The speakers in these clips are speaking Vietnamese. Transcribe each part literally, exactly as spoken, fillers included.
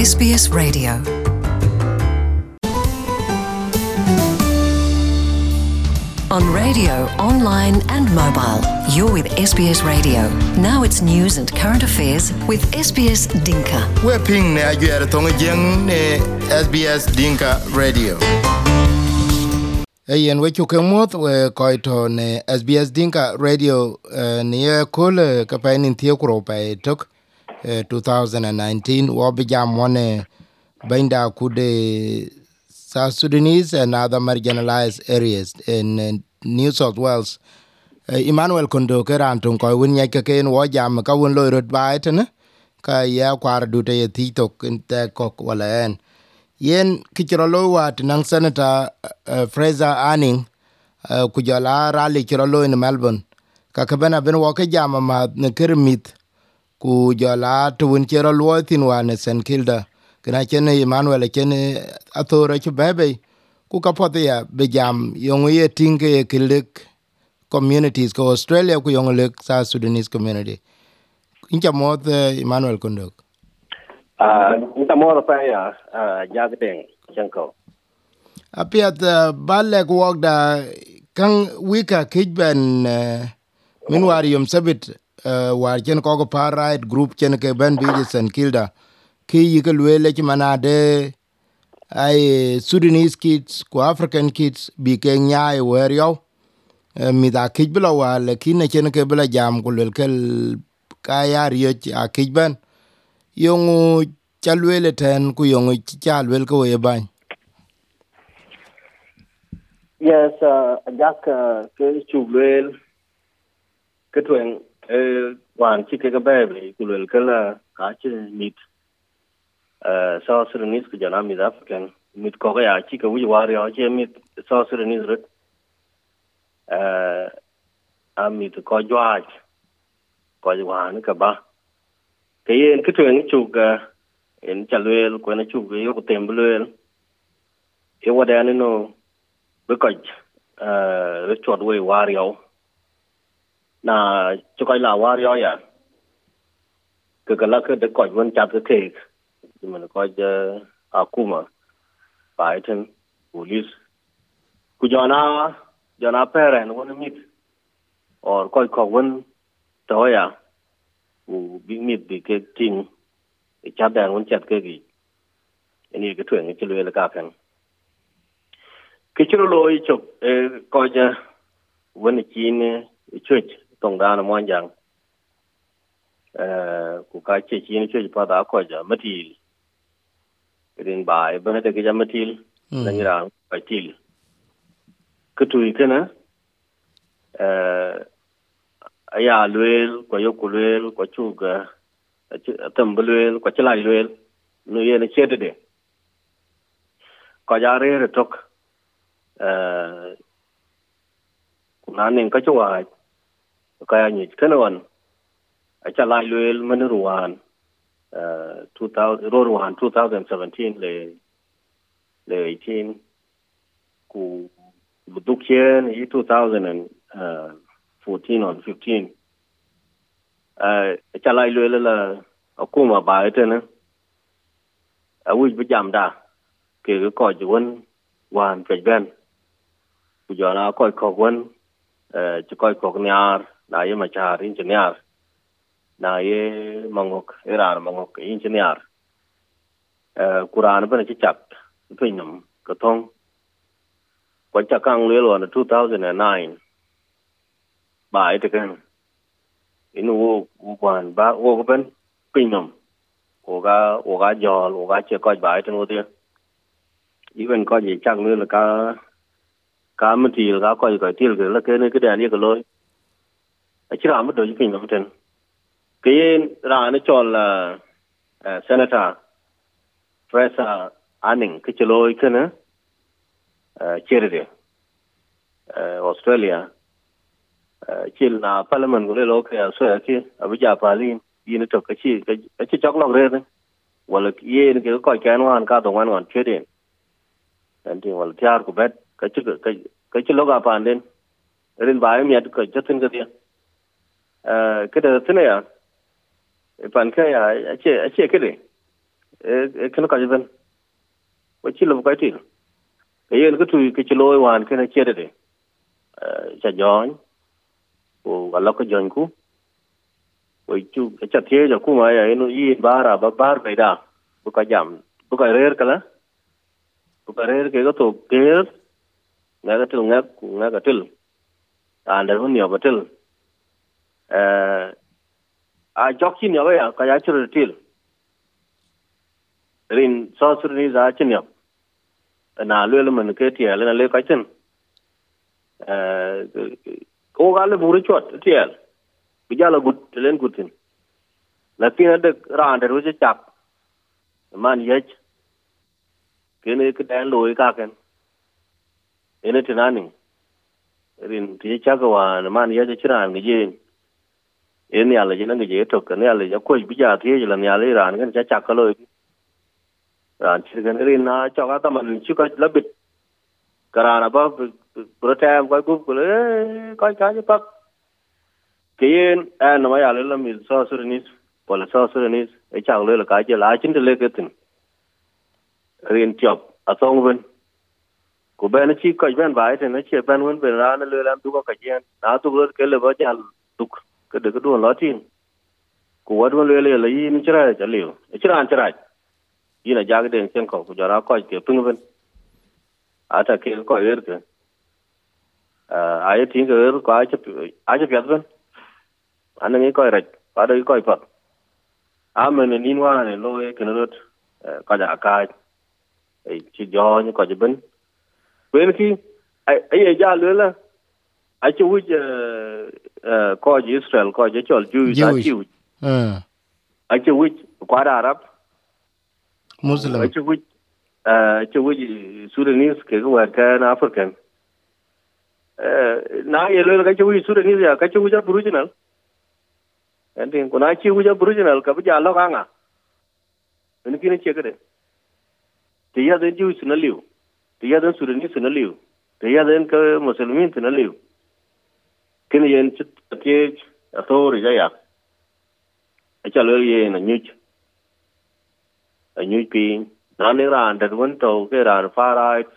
S B S Radio. On radio, online and mobile, you're with S B S Radio. Now it's news and current affairs with S B S Dinka. We're ping na juer tonga jeng ne S B S Dinka Radio. Ayen we chuke moth we koito ne S B S Dinka Radio ne kole kapainin thiokro pa tok twenty nineteen wo bijam one binda kude South Sudanese and other marginalized areas in uh, New South Wales. Uh, Emmanuel Kondo kerantung ko win yake ken wo jam ka won lo rot baet ne ka ya kwar dute ye titok inte kok wala en yen kichiro lo wat nang Senator uh, Fraser Anning uh, kujala rally kichiro lo in Melbourne ka kabana ben wo ke jam ma ne kermit kujala to win kichiro lo tin wan St Kilda kana chene Emmanuel chene athora chu bebe ku kapote ya bejam yong ye tinge kilek communities ko Australia ku yong lek South Sudanese community incha moth Emmanuel Kondok ah incha moth pa ya jagdeng chanko apiat balle ku wogda kan wika kijben minwarium sabit war chen ko ko par right group chen ke ben bi St Kilda ki yikelwele ki manade ai Sudanese kids ko African kids bi Kenya e weryo mi da kijbla wala kinne chen ke bla jam ko lel kel kaya riyo a kijban yongu chalwele ten ku yongu chalwel ko e ban. Yes, uh, jak ke chuglel ke twen e wan chi ke bebe ku lel kel ka chi mit Uh, South Sudanese ku jana mid African mid ko ya chi ka wi war ya che mid South Sudanese ret uh amit ko jwa ko jwa ka ba ke yen ke twen chu ga en chalwel ko na chu ga yo temblel e wada ne no be ko uh re chot we war ya na chu ko la war ya ya ke ka la ke de ko won chap ke mình coi cho Akuma, Python, police. Kujana, jana parent one meet, or coi coi one toya, who big meet big thing, a chat down one chat kegi. And you get to an actually the captain. Kitchen loy chok, a coja, one chin, a church, tongue down and one young. Uh, Kukachi chin church, but I call ya material. Rin bai bana de jamatil nangira patil kutu ikena eh aya lwel ko yokulwel ko chuga atambulwel ko chlai lwel no yene chedede ko jare tok eh kunanen ka chwa ka ya ni kenon a chlai lwel manruwan Uh, two thousand Roruan twenty seventeen le le eighteen ku budukien i two thousand fourteen on fifteen uh chalai le la akuma ba etena a wi bijam da ke ko jwon wan pejben ku jona ko ko won uh ko ko nyar na ye ma char engineer na ye mangok era mangok engineer eh Quran ban chi chap pinam ka thong ko cha kang le lo na two thousand nine bai te kan inu wo wan ba wo ban pinam o ga o ga jol o ga che ko bai te no te even ko ji chang le la ka ka ma ti ga ko ko til ke la ke ne ke da ni ko lo a chi ra ma do ji pinam ten Kayen rana chol uh, uh, Senator Fraser Anning kichelo ikena uh, cheride uh, Australia uh, chil na parliament gole lo ke so ki abija palin yin to kachi kachi chok log re wala ye ni ke ko kan wan ka to wan wan chede anti wala tiar ku bet kachi kachi loga panden rin bai mi at ko chatin ka dia uh, ke da tne ya pan ka ya ache ache ke de e ken ka jiben ko chi lo ka ti ke yen ko tu ke chi lo wan ke na chere de cha jon ko ga lo ko jon ku ko chu cha tie ja ku ma ya eno yi bara ba bar be da bu ka jam bu ka rer kala bu ka rer ke ko to ker na ga til nga nga ga til an der hun yo ba til eh a jok chin yo ya ka ya chur til rin so sur ni za chin yo na le le man ke tie le le ka chin eh ko ga le buru chot tie bi ja la gut len gutin la tin de ran der je chap man yech kene ke dan loy ka ken ene tinani rin ti cha ga wa man yech chiran ge yin en ya le jina ge to kan ya le ja ko bi ja ti je la ya le ran kan cha cha ka loy ran chi gan rin na cha ga ta man chi ka la bit karana ba pro tam ko ku le ka cha je pak kien an ma ya le la mi so surinit pol so surinit e cha le la ka je la chin de le ke tin rin tiop a song ben ku ben chi ko ben bai te na che ben wen ben ra na le lam du ko ka jen na tu le ke le ba ja duk ke de du lo tin ku wa du le le le yi ni chra cha le e chra an chra yi na ja ga den chen ko ku ja ra ko ke pung ben a ta ke ko er ke a ai tin ke er ko a che a che pyat ben an ngi ko ra pa do ko pa a men ni wa ne lo e ke no ka ja ka ai chi jo ni ko je ben wen ki ai ai ja le la ai chu wi ko je Israel ko je chol ju da chi eh ai chu wi kwa da arab muslim ai chu wi ai chu wi Sudanese ke ko ka na African eh na ye le ka chu wi Sudanese ya ka chu wi Aboriginal ending ko na chi wi Aboriginal ka ba ja lo ka nga wen ki ne che ka de ti ya den ju na liu ti ya den Sudanese na liu ti ya den ka muslimin na liu kin yen chit ke atori ja ya a cha le ye na nyu a nyu pi na ne ran da won to ke ran fa right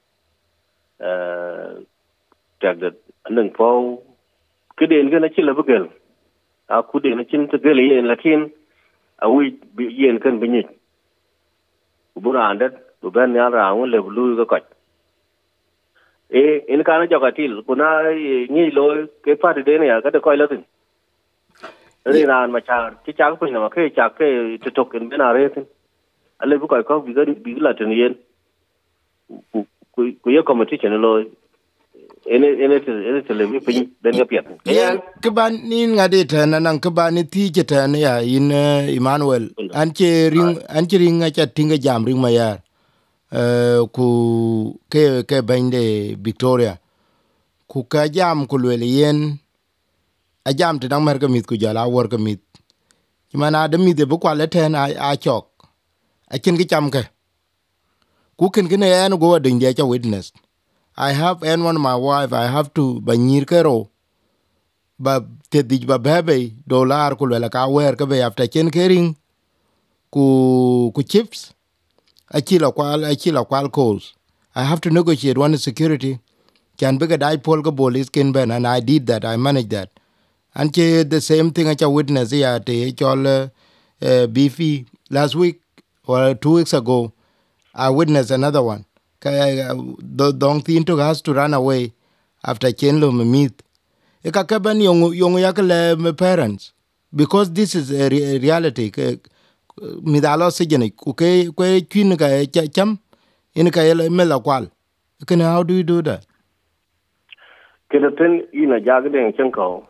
eh tak da nan po ke den ga na chi la bugel a ku den na chin ta gele yen lakin a wi yen kan bi nyu bu ran da bu ben ya ra won le lu ga ko e in kana ja ka til kuna ni lo ke pa de ne ya ka de ko la tin ri ran ma cha chi cha ku na ma ke cha ke to to ken na re tin ale bu ko ko bi ga bi la tin yen ku ku ye competition lo ene ene ene te le bi pin den ga piat yen ke ban nin ngade tan nan ke ban ti je tan ya in Emmanuel an che ring an che ring cha tinga jam ring ma ya eh ku ke ke bande Victoria ku ka jam ku le yen a jam te dang mer ka mit ku jala wor ka mit mana de mit de bu kwa le ten a a chok a kin ki cham ke ku kin kin en go de ndia cha witness I have and one my wife I have to banyir kero ba te dij ba bebe dollar ku le ka wer ka be after chen kering ku ku chips a kilo kwal a kilo kwal calls I have to negotiate one security can be a dipole go police kin ben and I did that I managed that and the same thing I witness here at uh, uh, beefy last week or two weeks ago I witnessed another one. The dong tin to has to run away after chenlo meet. Eka kaban yong yong yakale my parents because this is a, re- a reality. Midalo sejene kuke kwe chin ka cham in ka yela mela kwal. Can how do you do that? kenaten ina jagden chen ko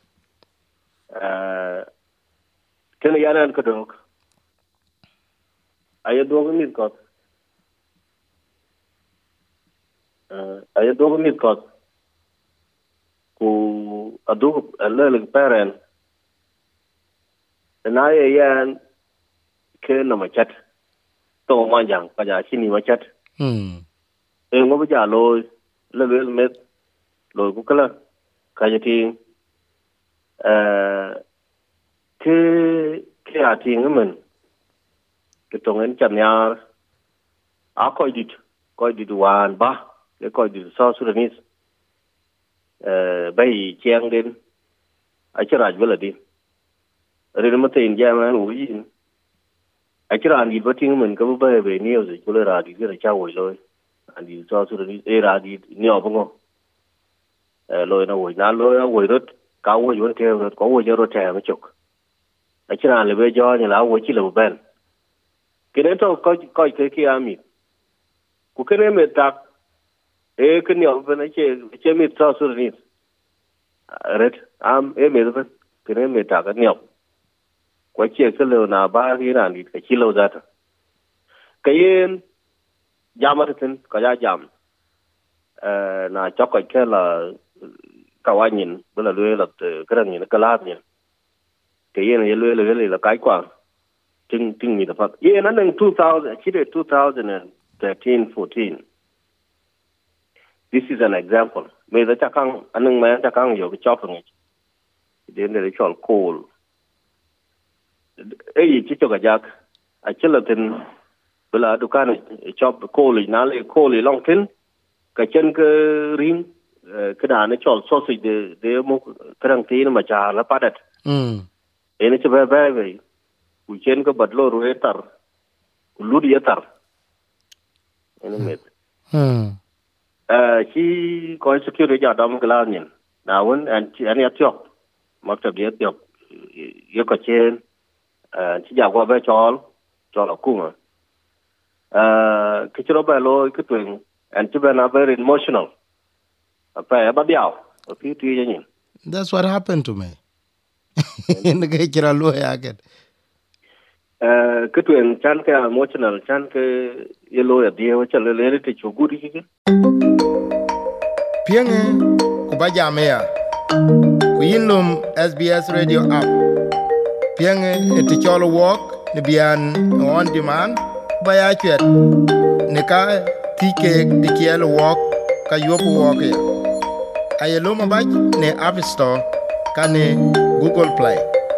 eh ken yana ka dok ay do mit ko eh ay do mit ko ku adu alel parent na ye yan ke na machat to manjang pa ja chini machat Hmm. e ngo ja lo le le met lo ku kala ka je tin eh ke ke a tin men cái trong anh chăn nhà à coi đi coi đi hoàn ba để coi đi South Sudanese bay chiang đến ai chơi raj bela đi rồi nó mất tiền ra mà ngủ gì ai chơi anh đi bắt tiếng mình có bay về nhiều rồi cho nên là đi cái là trao hồi rồi anh đi South Sudanese ấy là đi nhiều không không rồi nó hồi nào rồi hồi rất cao hồi vẫn theo rồi có hồi rồi theo nó chụp ai chơi anh là bây giờ như là hồi chỉ là một bên cái này thôi coi coi cái kia ami cụ cái này mới tak e cái nhiều bên ấy chơi chơi mới South Sudanese right am e mới bên cái này mới tak cái nhiều quay chơi cái lâu na ba cái này đi cái chỉ lâu ra cái jam ở trên cái giá jam na cho coi cái là kawan nhìn bây giờ lười là cái này nó cái lát nhìn cái này lười lười là cái quang ting ting mi da fak ye nan in two thousand chide two thousand thirteen fourteen this is an example me da chakang anung ma chakang yo chop ngi den de chol coal e yi chi choga jak a chela tin bela dukan chop coal na le coal long tin ka chen ke ring ke da ne chol sausage de de mo krang tin ma cha la padat mm ene che ba ba ve u chen ko badlo ro tar lud yatar ene met hm eh chi ko security ja dam kala nyen na won an chi an yatyo maktab de yatyo ye ko chen eh chi ja ko ba chol chol akuma eh ki chro ba lo ki twen an chi ba na very emotional apa ba biao o pi ti yen. That's what happened to me. In the kira lo ya get eh cái chuyện chan cái emotional chan cái yellow ya dia cha le le te chuguri ki pienge ku ba jamea ku yinlum S B S radio app pienge e te cholo walk ne bian on demand ba ya chet ne ka tike de kielo walk ka yopo walk ya ayelo ma ba ne App Store ka ne Google Play.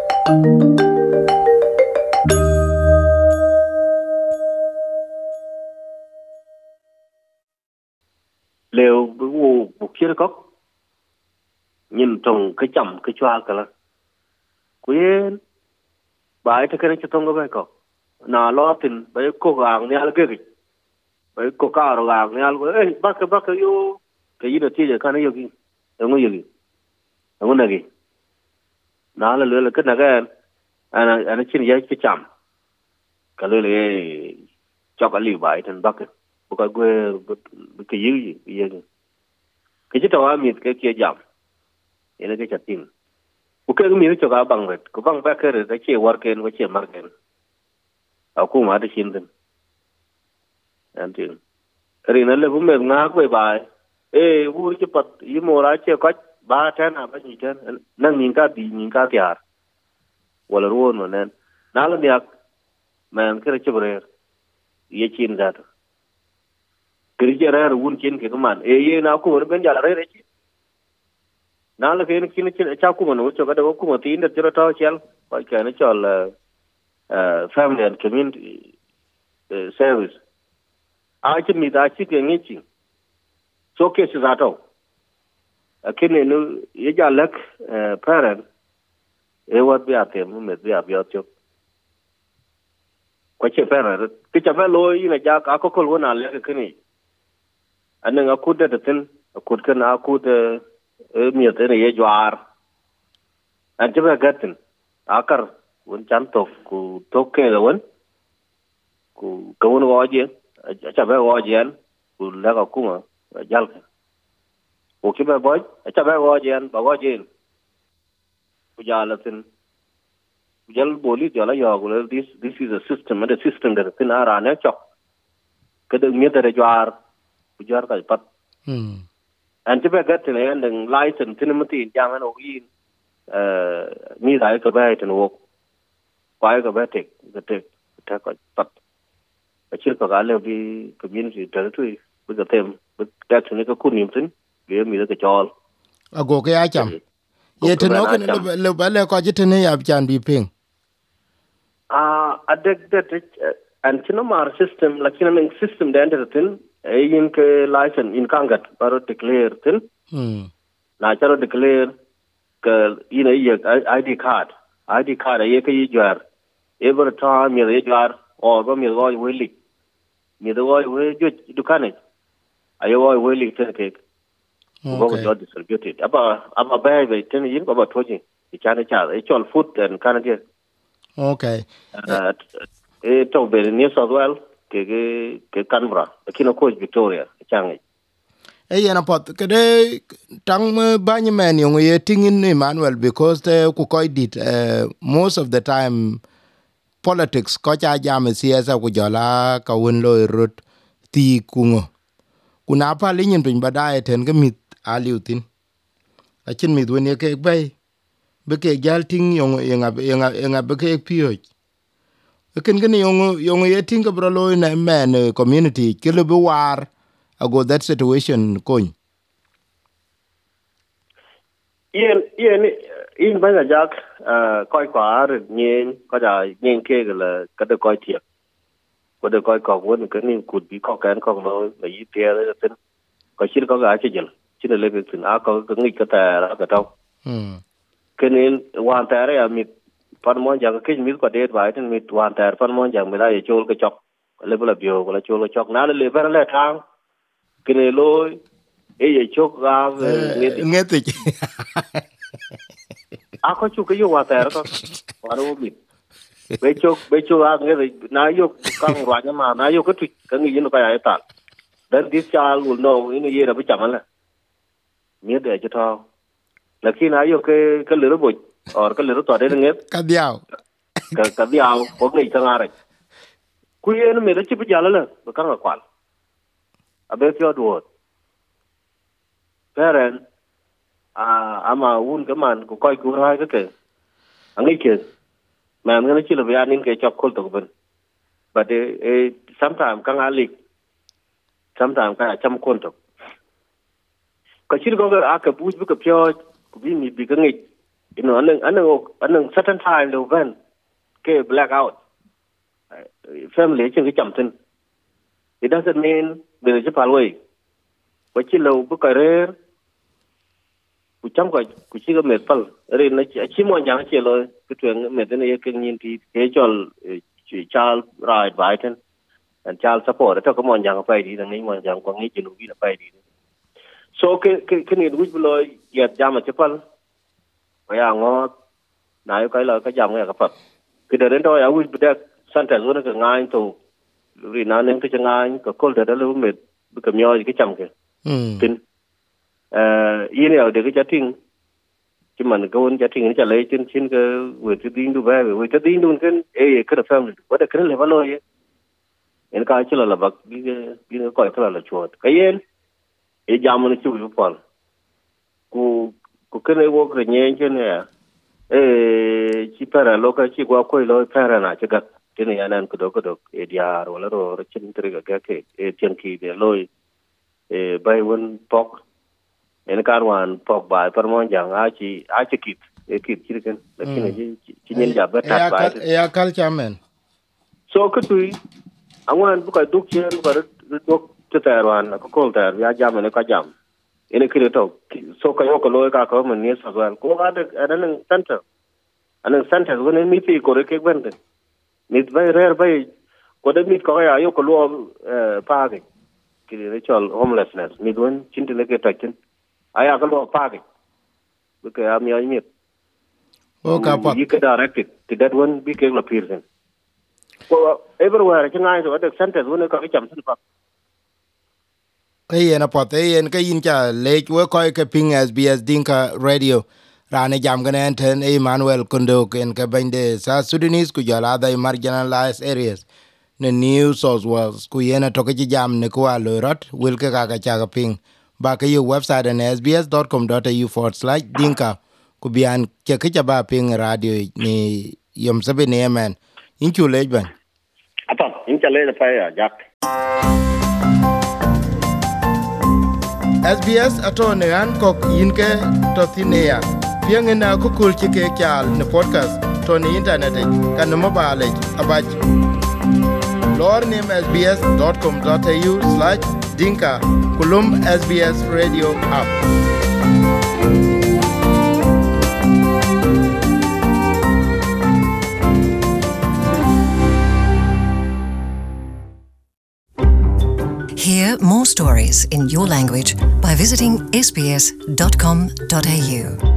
Leo bu bu kia có nhìn trồng cái chậm cái choa cả là quên bài thì cái này chỉ thông cái bài có na lo tin bài cố gắng nha là cái gì bài cố gắng gắng nha là cái bắt cái bắt cái yêu cái gì đó thì cái này yêu gì đâu có gì đâu có này na là lừa là cái này cái anh anh chỉ nhớ cái chậm cái lừa là cho cái liều bài thành bắt cái bukan gue ke yi yi ke jita wa mi ke ke jam ene ke chatin bukan mi ri choga bang ret ko bang ba ke re da che war ken wa che mar ken aku ma da shin den antin ri na le bu me nga ko ba e bu che pat yi mo ra che ko ba ta na ba ni ten nang nin ka di nin ka tiar wala ruon no nen na la yak man ke che bre ye chin da kiri ra wun chen ke man e ye na ku ben ja re re chi na la ke ni kin chen cha ku man wo cho ka da ku ma tin da tira ta chel ba ka na chol family and community service a chi mi da chi ke ngi chi so ke si za to a ke ne no ye ja lek parent e wat bi a tem me bi a bi a cho ko che parent ke cha fa lo yi na ja ka ko ko na le ke ni anang akut da tin akut kan akut mi te ne ye jwar an te ba gatin akar won chan to ku to ke la won ku ko won go je cha ba go je an ku la ka ku ma jal ka o ke ba boy cha ba go je an ba go je ku jala tin jal boli jala yo go this this is a system and a system da tin ara ne chok ke de mi da jwar ujar ka pat hmm anti ba gat ne andang license tin mati jam an ogi eh mi dai ka ba tin wo pai ka ba tek ka tek ta ka pat a chir ka le bi community territory bu ka tem bu ta tin ka ku nim tin ge mi da ka chol ago ke a cham ye tin no ke le ba le ko ji tin ya chan bi ping a adek det and chinomar system la kinaming system de enter tin e yin ke license in kangat baro declare tin mm na charo declare ke yin ye I D card I D card ye ke jar every time ye jar or go mi go wili mi do go we ju dukane ayo go wili tin ke go go distributed aba aba bay bay tin yin go ba toji i chana cha e chol food and canada okay uh, e to be New South Wales ke ke Canberra kino coach Victoria changi e yana pot kede tang bany men yo ye tingin Emmanuel because the ku koy dit uh, most of the time politics ko cha jam siasa ku jola ka won lo rut ti kungo kuna pa linyin pin badaye ten ga mit aliutin a chin mit won ye ke bay be ke gal ting yo yenga yenga yenga be ke pio ken ken yo yo ye ting ka bro lo na men community kilo be war ago that situation coin yen yen in banya jak koi kwar nyen ko da nyen ke la ka de koi tiek ko de koi ko won ke ni could be ko kan ko lo la yi te la tin ko shir ko ga che jel chin le ke tin a ko ngi ka ta ra ka taw mm kenin wan ta ra mi pan mon jang ke mi ko de ba tin mi wan ta pan mon jang mi la ye chol ke chok le bla bio ko la chol chok na le ver le tang kene loy e ye chok ga ngeti a ko chu ke yo wa ta ra ko wa ro mi be chok be chok a ngeti na yo kang ra nya ma na yo ko tu ka ngi no ka ya ta then this child will know in ye ra be cham la mi de che tho lakini ayo ke ke le bo or ke le to de nget ka diao ka ka diao ko ngi ta ngare ku ye no me de chi be jala la ba ka nga kwal a be pyo do parent a ama un ke man ko koi ku ra ke ke angi ke man ngana chi le ya nin ke chok kol to ben but e sometimes ka nga lik sometimes ka cham kon to ka chi go ga ka bu bu ka pyo ku bi mi bi ka ngi you know anang anang anang certain time do ben ke black out family chi ke cham tin it doesn't mean there is a palway ko chi lo bu ka re ku cham ko ku chi ga met pal re na chi mo jang chi lo ku twen met ne ye ke nin ti ke chol child right right and child support to ko mo jang pa di ngi mo jang ko ngi jinu bi na pa di so ke ke ke ni wuj lo yet jam chi pal ya ngo na yo kai lo ka jam ya ka pat ke de ndo ya wuj de santa zo na ka ngai to ri na nen ke ngai ko kol de lo met bu ka myo ke cham ke tin eh yin ya de ke chating chi man ko won chating ni cha le chin chin ke we ti ding du ba we ti ding du ken e ke da family ko da ke le ba lo ye en ka chi la ba bi bi ko ka la chot ka yen e jam ni chu yu pal ku ku ke ne wo ke nyen chen ya e chi para lo ka chi gwa ko lo para na cha ga tin ya nan ko do ko do e diar wala ro chin tri ga ke e chen ki de lo e bai won pok en karwan pok ba par mon jang a chi a chi kit e kit chi ken lakini chi chi nyen ja ba ta ba ya kal chamen so ko tu angwan bu ka duk chen bu ka duk te tarwan ko ko tar ya jam ne ka jam ene kire to so ka yo ko lo ka ko men ni sa wan ko ga de anan center anan center ko ne mi ti ko re ke ben de mit bay rer bay ko de mit ko ya yo ko lo pa ke kire re chol homelessness mit won chin te ne ke ta chen aya ka lo pa ke bu ka am ya mit o ka pa you can direct it to that one be ke la person ko everywhere che ngai so the center won ka cham sin pa e yen apoth e yen ka yin cha lech we koy ke ping S B S Dinka Radio rane jam gane enten Emmanuel Kondo ken ka bende South Sudanese ku jala da marginalized areas ne New South Wales ku yen to ke jam ne ku alo rot wil ke ka ka cha ping ba ke yo website en s b s dot com dot a u forward slash dinka ku bian ke ke ba ping radio ni yom sabe ne man in chu lech ban aton in cha le pa ya jak S B S atone an kok yinke to thinia pieng na ko kul chike kyal ne podcast to ni internet kan mobile abaj lor nim sbs dot com dot a u slash dinka kulum sbs radio app. Hear more stories in your language by visiting s b s dot com dot a u.